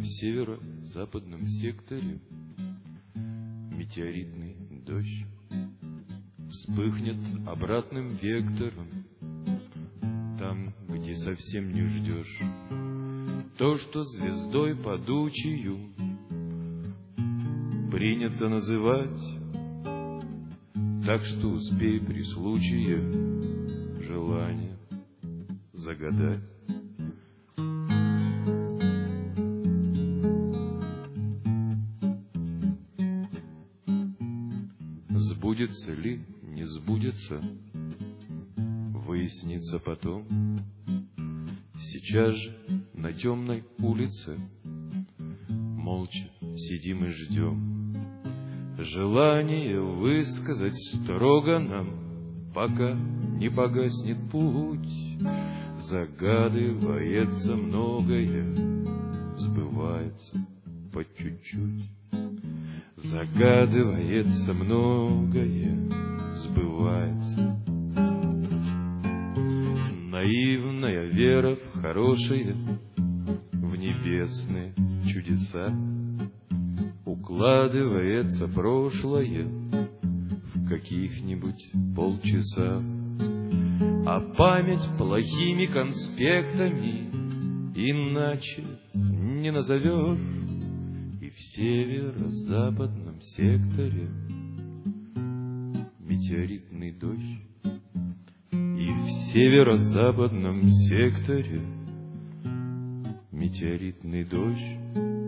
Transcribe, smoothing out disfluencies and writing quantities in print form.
в северо-западном секторе метеоритный дождь вспыхнет обратным вектором, там, где совсем не ждешь. То, что звездой падучию принято называть, так что успей при случае желание загадать. Сбудется ли, не сбудется, выяснится потом. Сейчас же на темной улице молча сидим и ждем. Желание высказать строго нам, пока не погаснет путь. Загадывается многое, сбывается по чуть-чуть. Загадывается многое, сбывается. Наивная вера в хорошие, в небесные чудеса. Укладывается прошлое в каких-нибудь полчаса. А память плохими конспектами иначе не назовешь. И в северо-западном секторе метеоритный дождь. И в северо-западном секторе метеоритный дождь.